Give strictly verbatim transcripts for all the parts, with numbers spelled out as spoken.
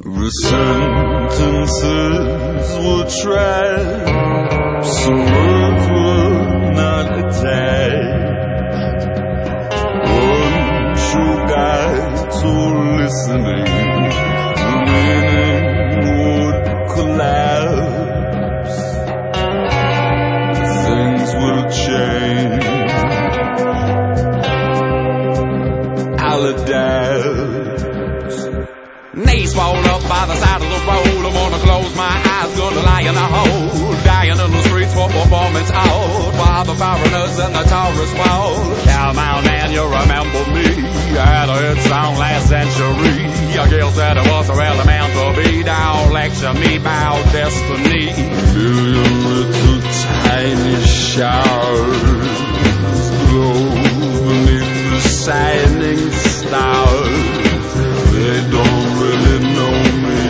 The sentences were trapped, some words were not attached. One true guide to listening, the meaning would collapse. Things will change. I'll adapt. Knees fall up by the side of the road. I'm gonna close my eyes, gonna lie in a hole. Dying in the streets for performance out. While the foreigners and the tourists fall. Come on and you remember me. I had a hit song last century. I guess that it was really meant to be. Don't lecture me about destiny. Million little tiny showers glow beneath the shining stars. They don't really know me,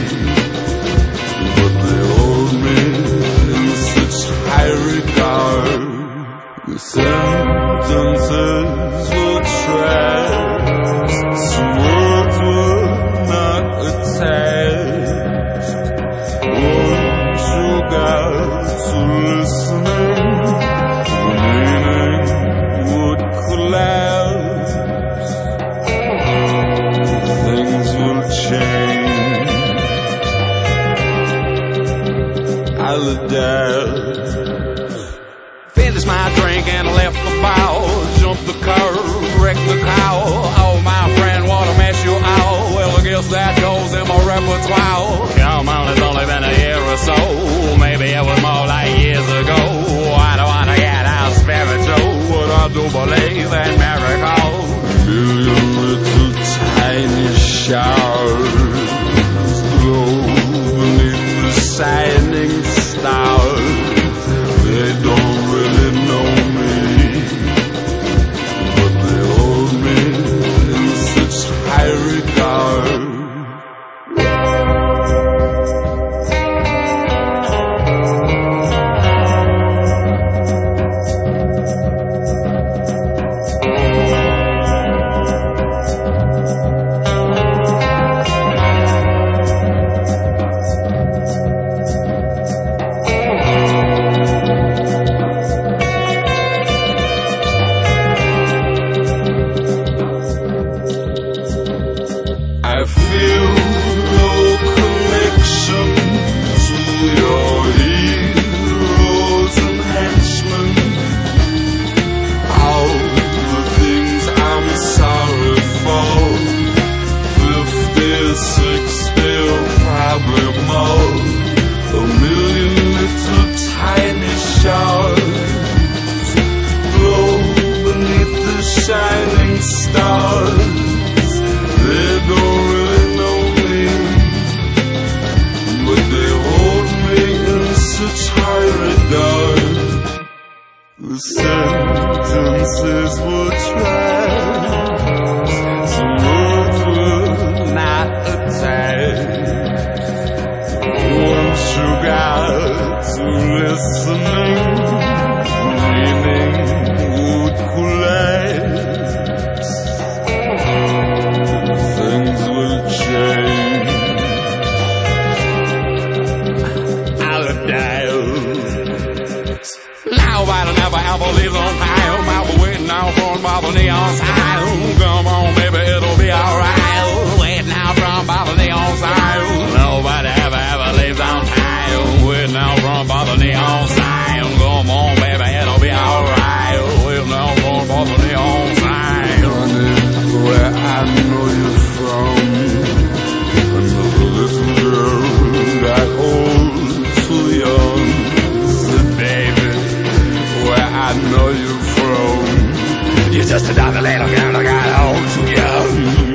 but they hold me in such high regard. The sentences were trapped, some words were not attached. One true guide to listening, the meaning would collapse. Things will change. I'll adapt. Finished my drink and left the bar. Jumped the curb, wrecked the car. Oh my friend, what a mess you are. Well, I guess that goes in my repertoire. Come on, it's only been a year or so. Maybe it was more like years ago. I don't wanna get out spiritual, but I do believe in miracles. Million little tiny showers glow beneath the shining stars. They don't really know me, but they hold me in such high regard. I feel no connection to your heroes and henchmen. All the things I'm sorry for, fifty, sixty, or probably more. A million little tiny shards glow beneath the shining stars. They don't really know me, but they hold me in such high regard. The sentences were trapped, some words were not attached. One true guide to listening, meaning would collapse. Things will change. I'll adapt. Nobody never ever leaves on time. I'll be waiting out front by the neon sign. Come on, baby, it'll be alright. Waiting out front by the neon sign. Nobody ever ever leaves on time. Waiting out front by the neon sign. Come on, baby, it'll be alright. Waiting out front by the neon sign. Running where I know you from, another little girl got old too young. Said, baby, Where I know you from, you're just another little girl that got old too young.